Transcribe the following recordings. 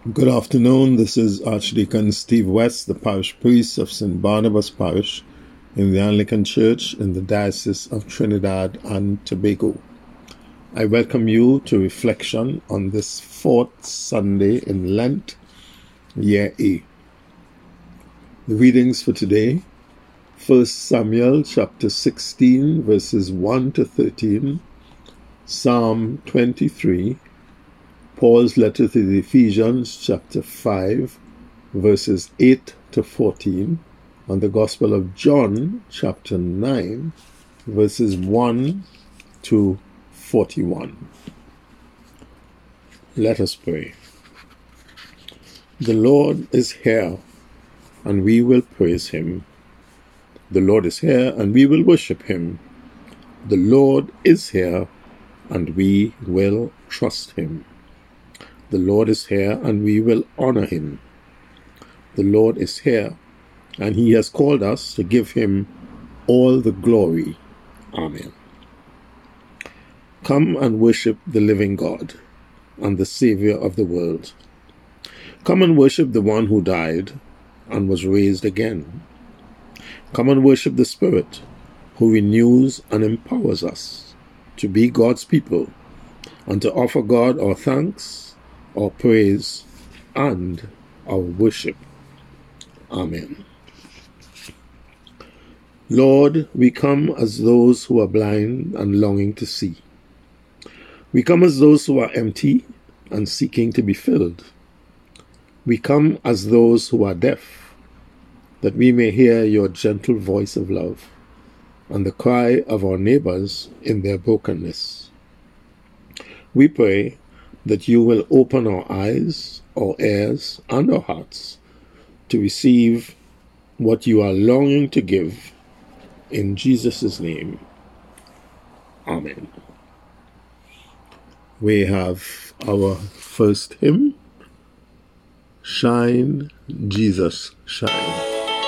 Good afternoon. This is Archdeacon Steve West, the parish priest of St. Barnabas Parish in the Anglican Church in the Diocese of Trinidad and Tobago. I welcome you to reflection on this fourth Sunday in Lent, Year A. The readings for today, 1 Samuel chapter 16, verses 1 to 13, Psalm 23, Paul's letter to the Ephesians, chapter 5, verses 8 to 14, and the Gospel of John, chapter 9, verses 1 to 41. Let us pray. The Lord is here, and we will praise him. The Lord is here, and we will worship him. The Lord is here, and we will trust him. The Lord is here, and we will honor him. The Lord is here, and he has called us to give him all the glory. Amen. Come and worship the living God and the Savior of the world. Come and worship the one who died and was raised again. Come and worship the Spirit who renews and empowers us to be God's people and to offer God our thanks, our praise, and our worship. Amen. Lord, we come as those who are blind and longing to see. We come as those who are empty and seeking to be filled. We come as those who are deaf, that we may hear your gentle voice of love and the cry of our neighbors in their brokenness. We pray that you will open our eyes, our ears, and our hearts to receive what you are longing to give. In Jesus' name, Amen. We have our first hymn, Shine, Jesus, Shine.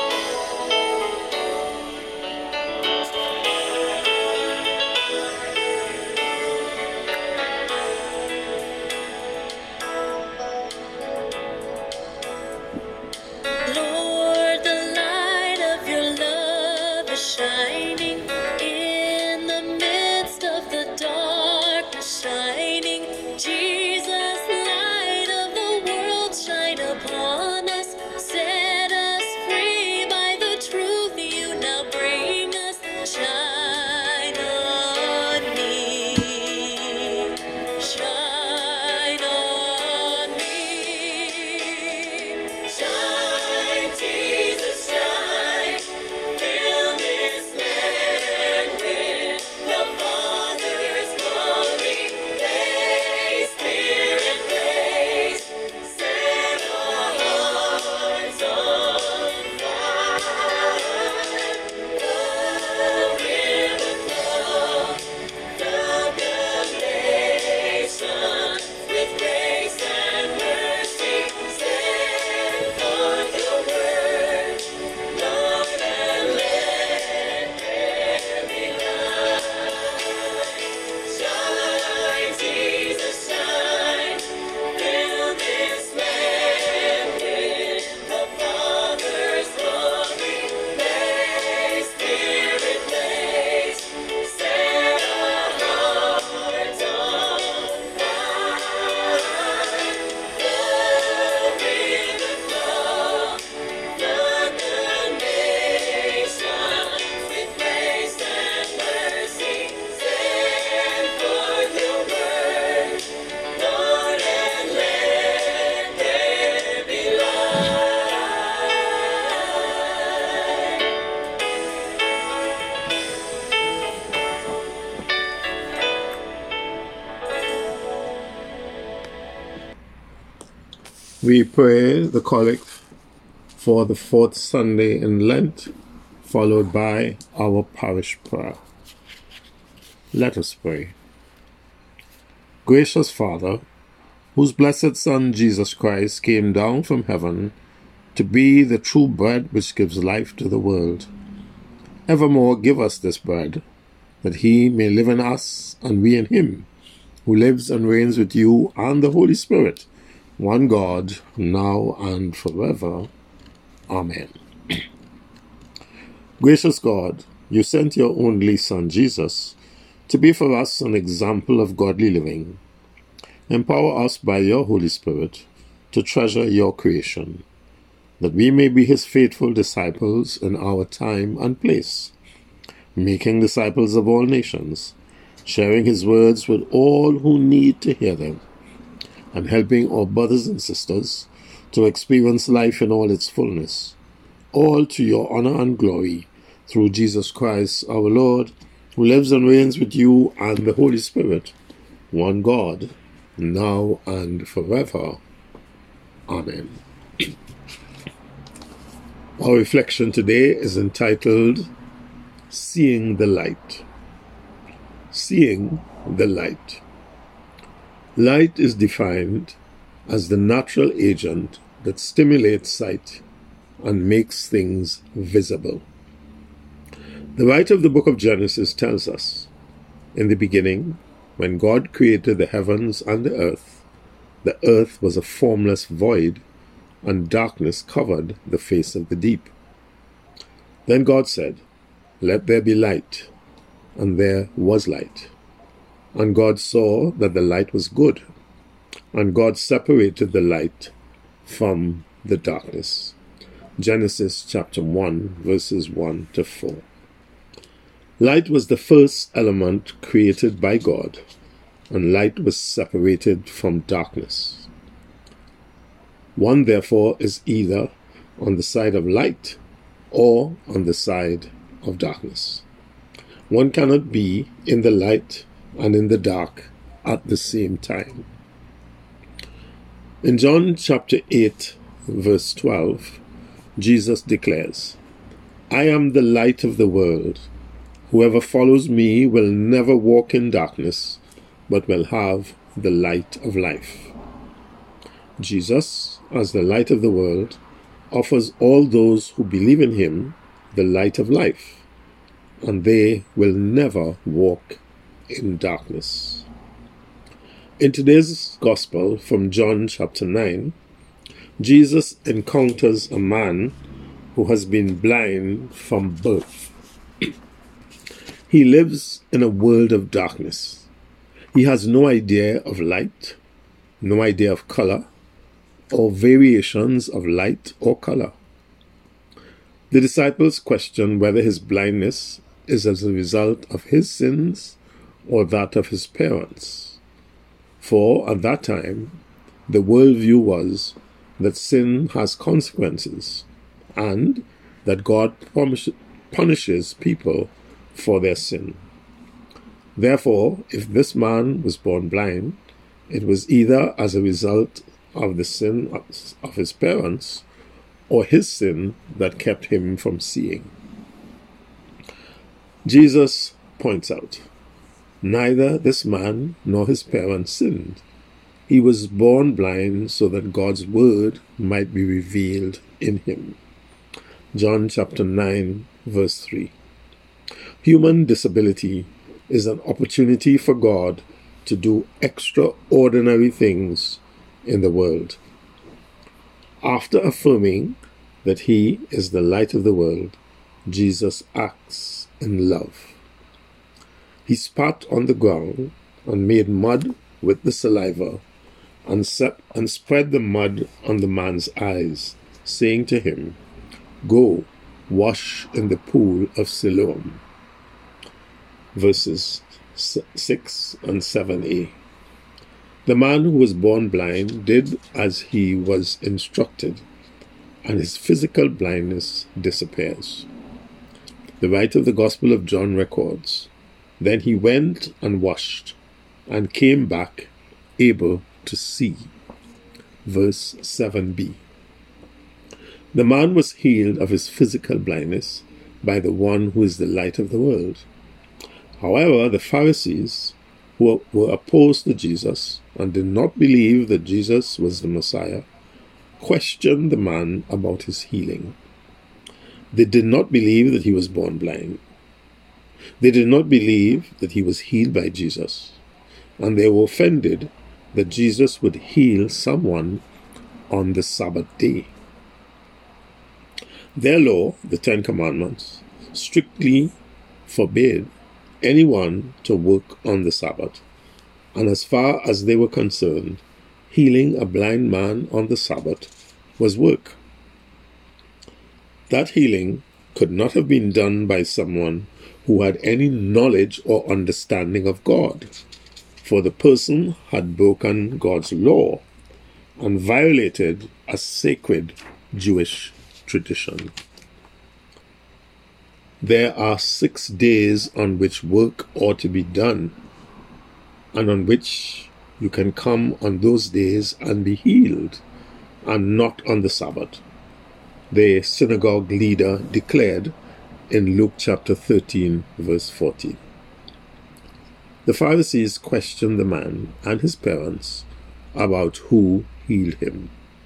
We pray the collect for the fourth Sunday in Lent, followed by our parish prayer. Let us pray. Gracious Father, whose blessed Son Jesus Christ came down from heaven to be the true bread which gives life to the world, evermore give us this bread, that he may live in us and we in him, who lives and reigns with you and the Holy Spirit, one God, now and forever. Amen. Gracious God, you sent your only Son, Jesus, to be for us an example of godly living. Empower us by your Holy Spirit to treasure your creation, that we may be his faithful disciples in our time and place, making disciples of all nations, sharing his words with all who need to hear them, and helping our brothers and sisters to experience life in all its fullness, all to your honor and glory, through Jesus Christ our Lord, who lives and reigns with you and the Holy Spirit, one God, now and forever. Amen. Our reflection today is entitled, Seeing the Light. Seeing the Light. Light is defined as the natural agent that stimulates sight and makes things visible. The writer of the book of Genesis tells us, in the beginning, when God created the heavens and the earth was a formless void, and darkness covered the face of the deep. Then God said, "Let there be light," and there was light. And God saw that the light was good, and God separated the light from the darkness. Genesis chapter 1, verses 1 to 4. Light was the first element created by God, and light was separated from darkness. One, therefore, is either on the side of light or on the side of darkness. One cannot be in the light and in the dark at the same time. In John chapter 8, verse 12, Jesus declares, "I am the light of the world. Whoever follows me will never walk in darkness, but will have the light of life." Jesus, as the light of the world, offers all those who believe in him the light of life, and they will never walk in darkness. In today's Gospel from John chapter 9, Jesus encounters a man who has been blind from birth. He lives in a world of darkness. He has no idea of light, no idea of color, or variations of light or color. The disciples question whether his blindness is as a result of his sins or that of his parents. For at that time, the worldview was that sin has consequences and that God punishes people for their sin. Therefore, if this man was born blind, it was either as a result of the sin of his parents or his sin that kept him from seeing. Jesus points out, neither this man nor his parents sinned. He was born blind so that God's word might be revealed in him. John chapter 9, verse 3. Human disability is an opportunity for God to do extraordinary things in the world. After affirming that he is the light of the world, Jesus acts in love. He spat on the ground and made mud with the saliva and spread the mud on the man's eyes, saying to him, "Go, wash in the pool of Siloam." Verses 6 and 7a. The man who was born blind did as he was instructed, and his physical blindness disappears. The writer of the Gospel of John records, "Then he went and washed, and came back able to see." Verse 7b. The man was healed of his physical blindness by the one who is the light of the world. However, the Pharisees, who were opposed to Jesus and did not believe that Jesus was the Messiah, questioned the man about his healing. They did not believe that he was born blind. They did not believe that he was healed by Jesus, and they were offended that Jesus would heal someone on the Sabbath day. Their law, the Ten Commandments, strictly forbade anyone to work on the Sabbath, and as far as they were concerned, healing a blind man on the Sabbath was work. That healing could not have been done by someone who had any knowledge or understanding of God, for the person had broken God's law and violated a sacred Jewish tradition. There are 6 days on which work ought to be done, and on which you can come on those days and be healed, and not on the Sabbath, the synagogue leader declared in Luke chapter 13, verse 14. The Pharisees questioned the man and his parents about who healed him.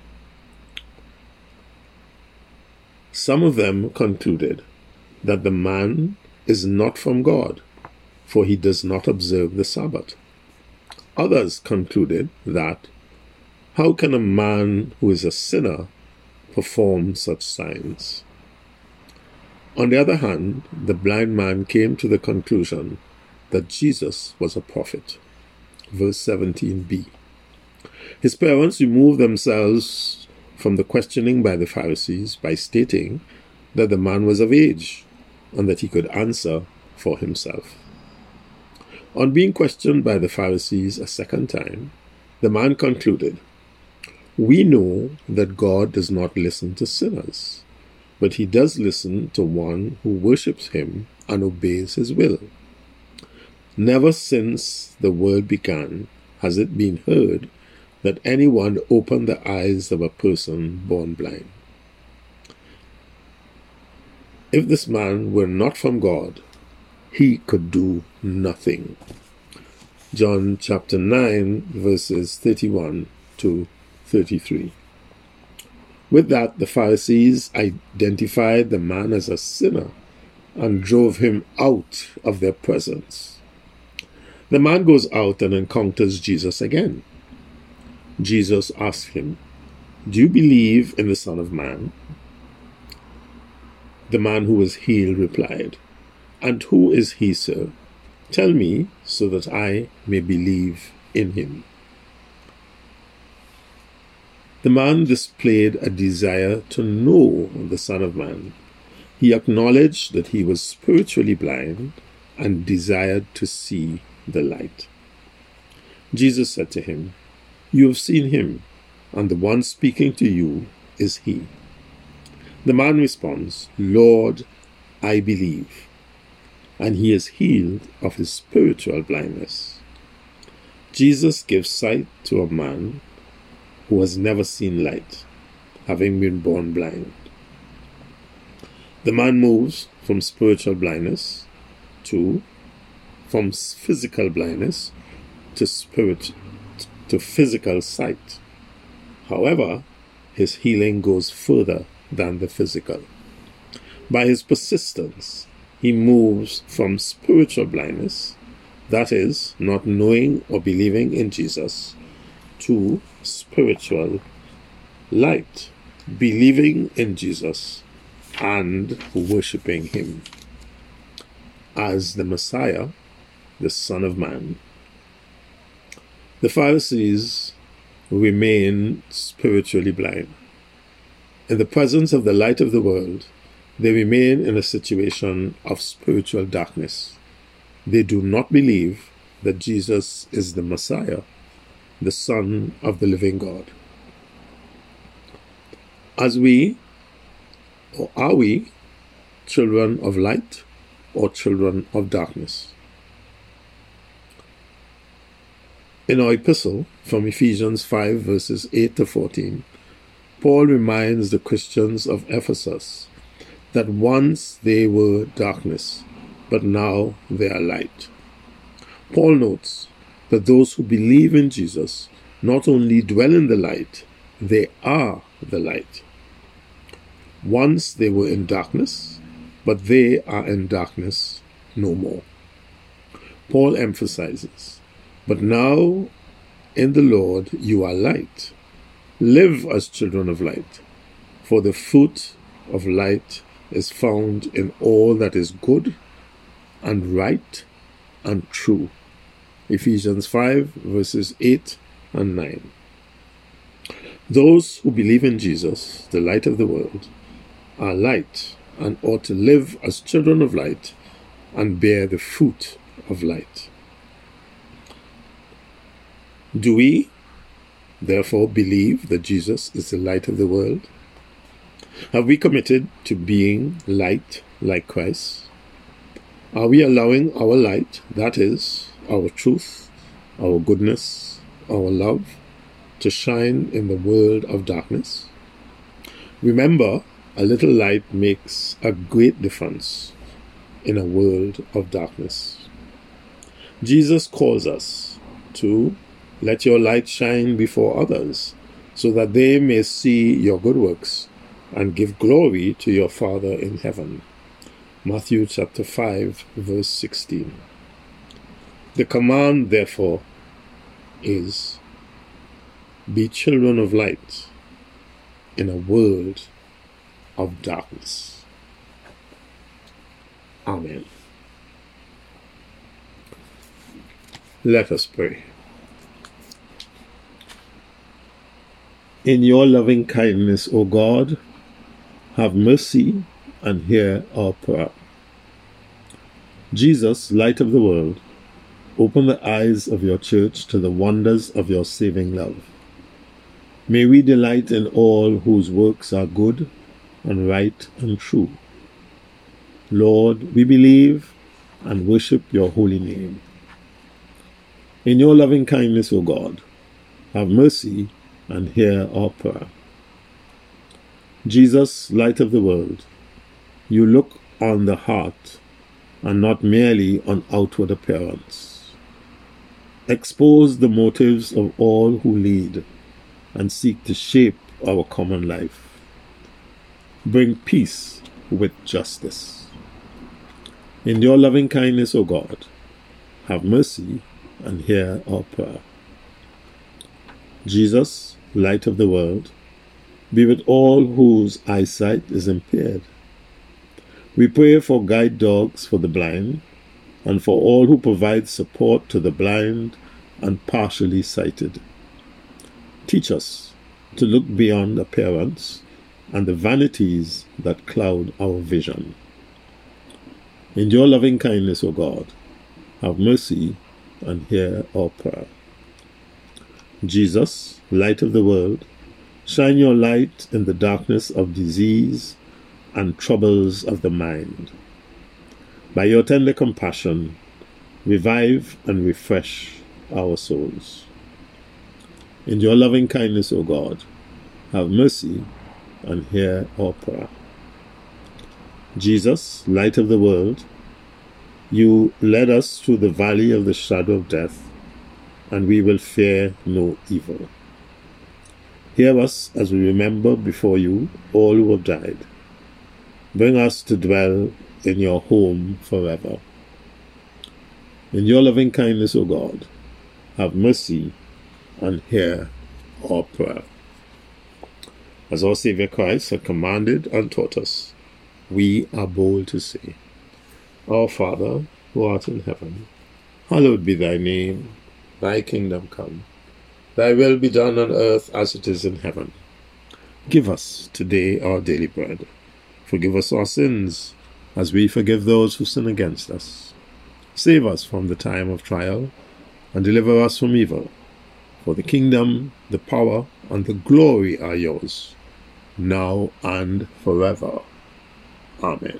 Some of them concluded that the man is not from God, for he does not observe the Sabbath. Others concluded that, how can a man who is a sinner perform such signs? On the other hand, the blind man came to the conclusion that Jesus was a prophet. Verse 17b. His parents removed themselves from the questioning by the Pharisees by stating that the man was of age and that he could answer for himself. On being questioned by the Pharisees a second time, the man concluded, "We know that God does not listen to sinners, but he does listen to one who worships him and obeys his will. Never since the world began has it been heard that anyone opened the eyes of a person born blind." If this man were not from God, he could do nothing. John chapter 9, verses 31 to 33. With that, the Pharisees identified the man as a sinner and drove him out of their presence. The man goes out and encounters Jesus again. Jesus asks him, "Do you believe in the Son of Man?" The man who was healed replied, "And who is he, sir? Tell me, so that I may believe in him." The man displayed a desire to know the Son of Man. He acknowledged that he was spiritually blind and desired to see the light. Jesus said to him, "You have seen him, and the one speaking to you is he." The man responds, "Lord, I believe," and he is healed of his spiritual blindness. Jesus gives sight to a man who has never seen light, having been born blind. The man moves from spiritual blindness from physical blindness to physical sight. However, his healing goes further than the physical. By his persistence, he moves from spiritual blindness, that is, not knowing or believing in Jesus, to spiritual light, believing in Jesus and worshipping him as the Messiah, the Son of Man. The Pharisees remain spiritually blind. In the presence of the light of the world, they remain in a situation of spiritual darkness. They do not believe that Jesus is the Messiah, the Son of the living God. Are we children of light or children of darkness? In our epistle from Ephesians 5 verses 8 to 14, Paul reminds the Christians of Ephesus that once they were darkness, but now they are light. Paul notes that those who believe in Jesus not only dwell in the light, they are the light. Once they were in darkness, but they are in darkness no more. Paul emphasizes, "But now in the Lord you are light. Live as children of light, for the fruit of light is found in all that is good and right and true. Ephesians 5 verses 8 and 9. Those who believe in Jesus, the light of the world, are light and ought to live as children of light and bear the fruit of light. Do we, therefore, believe that Jesus is the light of the world? Have we committed to being light like Christ? Are we allowing our light, that is, our truth, our goodness, our love, to shine in the world of darkness? Remember, a little light makes a great difference in a world of darkness. Jesus calls us to let your light shine before others, so that they may see your good works and give glory to your Father in heaven. Matthew chapter 5, verse 16. The command, therefore, is, be children of light in a world of darkness. Amen. Let us pray. In your loving kindness, O God, have mercy and hear our prayer. Jesus, light of the world, open the eyes of your church to the wonders of your saving love. May we delight in all whose works are good and right and true. Lord, we believe and worship your holy name. In your loving kindness, O God, have mercy and hear our prayer. Jesus, light of the world, you look on the heart and not merely on outward appearance. Expose the motives of all who lead and seek to shape our common life. Bring peace with justice. In your loving kindness, O God, have mercy and hear our prayer. Jesus, light of the world, be with all whose eyesight is impaired. We pray for guide dogs for the blind and for all who provide support to the blind and partially sighted. Teach us to look beyond appearance and the vanities that cloud our vision. In your loving kindness, O God, have mercy and hear our prayer. Jesus, light of the world, shine your light in the darkness of disease and troubles of the mind. By your tender compassion, revive and refresh our souls. In your loving kindness, O God, have mercy and hear our prayer. Jesus, light of the world, you led us through the valley of the shadow of death, and we will fear no evil. Hear us as we remember before you all who have died. Bring us to dwell in your home forever. In your loving kindness, O God, have mercy and hear our prayer. As our Savior Christ had commanded and taught us, we are bold to say, Our Father, who art in heaven, hallowed be thy name. Thy kingdom come. Thy will be done on earth as it is in heaven. Give us today our daily bread. Forgive us our sins, as we forgive those who sin against us. Save us from the time of trial, and deliver us from evil. For the kingdom, the power, and the glory are yours, now and forever. Amen.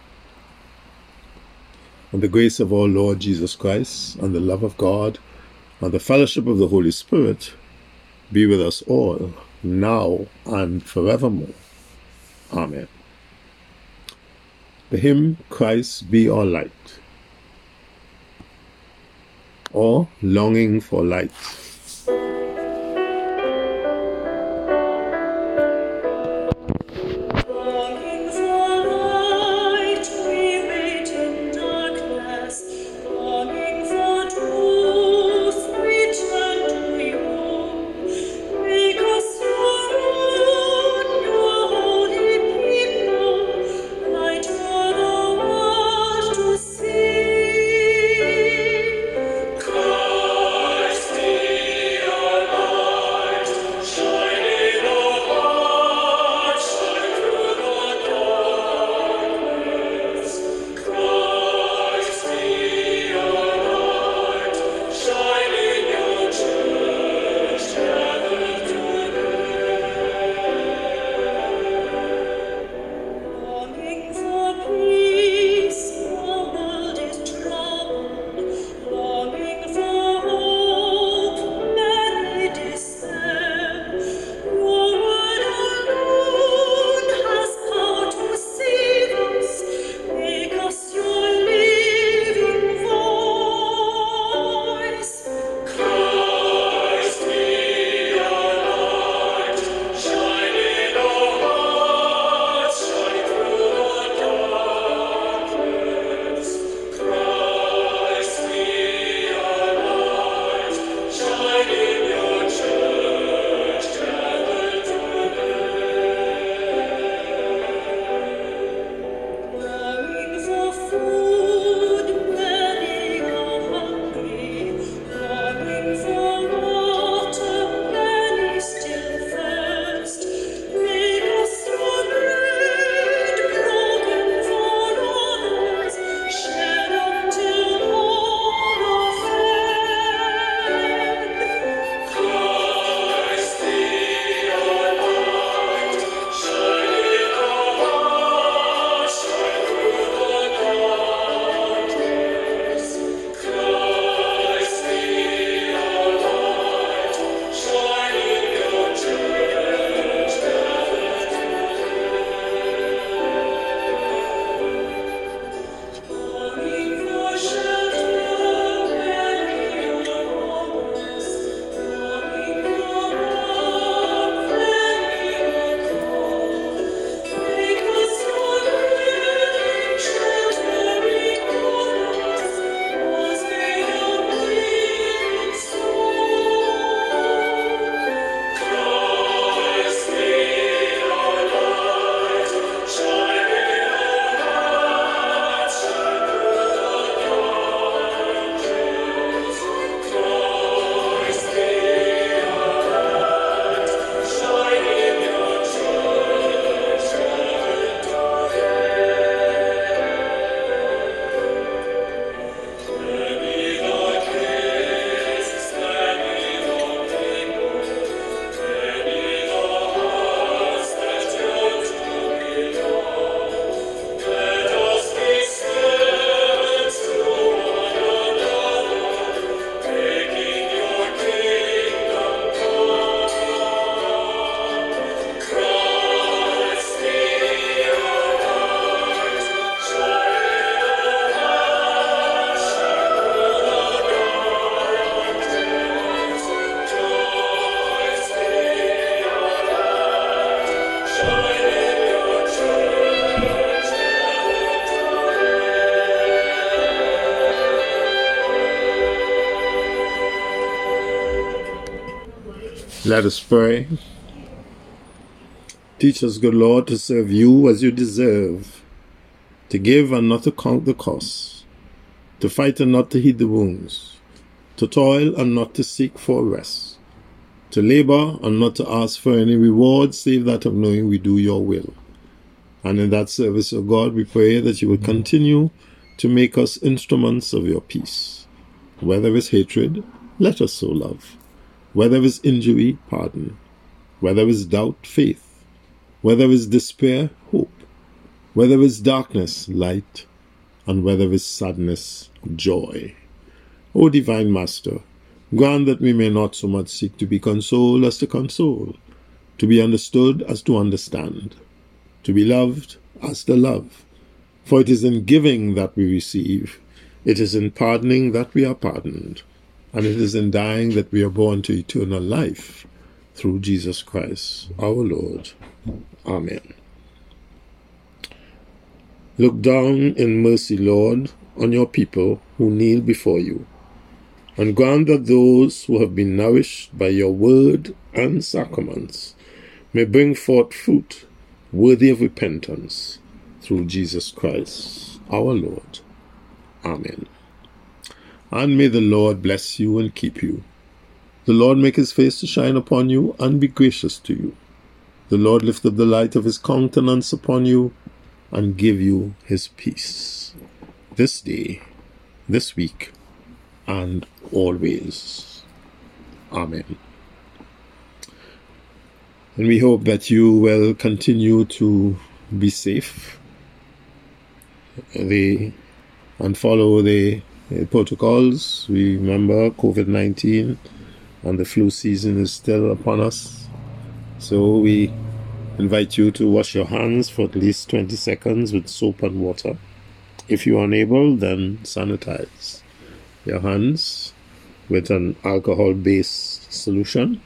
And the grace of our Lord Jesus Christ, and the love of God, and the fellowship of the Holy Spirit be with us all, now and forevermore. Amen. The hymn, Christ Be Our Light, or Longing for Light. Return to you, make us Let us pray. Teach us, good Lord, to serve you as you deserve, to give and not to count the cost, to fight and not to heed the wounds, to toil and not to seek for rest, to labor and not to ask for any reward save that of knowing we do your will. And in that service, O God, we pray that you will continue to make us instruments of your peace. Where there is hatred, let us sow love. Where there is injury, pardon. Where there is doubt, faith. Where there is despair, hope. Where there is darkness, light. And where there is sadness, joy. O Divine Master, grant that we may not so much seek to be consoled as to console, to be understood as to understand, to be loved as to love. For it is in giving that we receive, it is in pardoning that we are pardoned, and it is in dying that we are born to eternal life, through Jesus Christ our Lord. Amen. Look down in mercy, Lord, on your people who kneel before you, and grant that those who have been nourished by your word and sacraments may bring forth fruit worthy of repentance, through Jesus Christ our Lord. Amen. And may the Lord bless you and keep you. The Lord make his face to shine upon you and be gracious to you. The Lord lift up the light of his countenance upon you and give you his peace, this day, this week, and always. Amen. And we hope that you will continue to be safe and follow the protocols. Remember, COVID-19 and the flu season is still upon us. So we invite you to wash your hands for at least 20 seconds with soap and water. If you are unable, then sanitize your hands with an alcohol-based solution.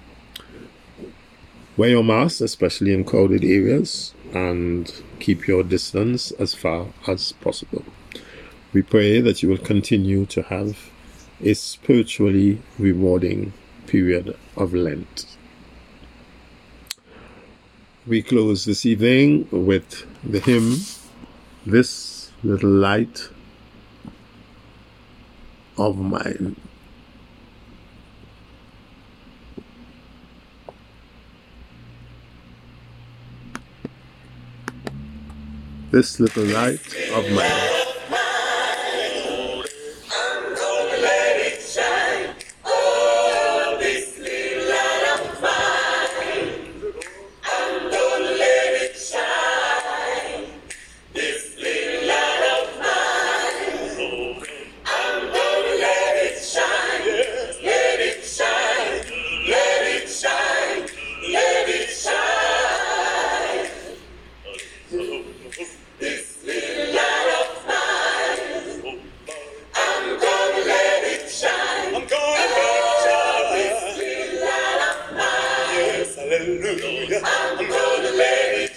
Wear your mask, especially in crowded areas, and keep your distance as far as possible. We pray that you will continue to have a spiritually rewarding period of Lent. We close this evening with the hymn, This Little Light of Mine. This little light of mine. Hallelujah. I'm gonna let it